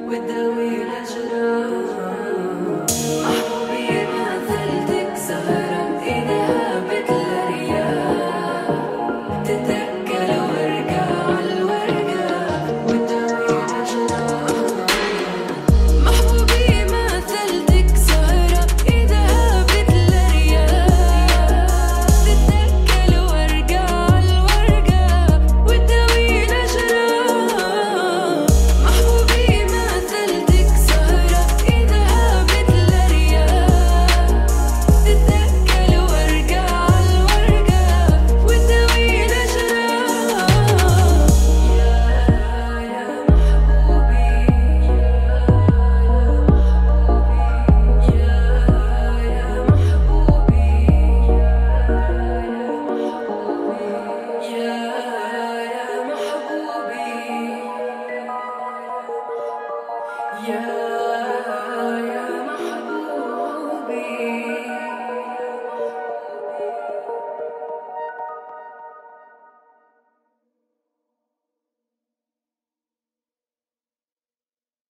وتداوي الأجرام. محبوبي مثلتك سهرة إيدها مثل رياح، تتأكل ورقة عالورقة وتداوي الأجرام. محبوبي مثلتك سهرة إيدها مثل رياح، تتأكل ورقة عالورقة وتداوي الأجرام. محبوبي مثلتك سهرة إيدها مثل رياح، تتأكل ورقة عالورقة وتداوي الأجرام. يا محبوبي، يا محبوبي، يا محبوبي، يا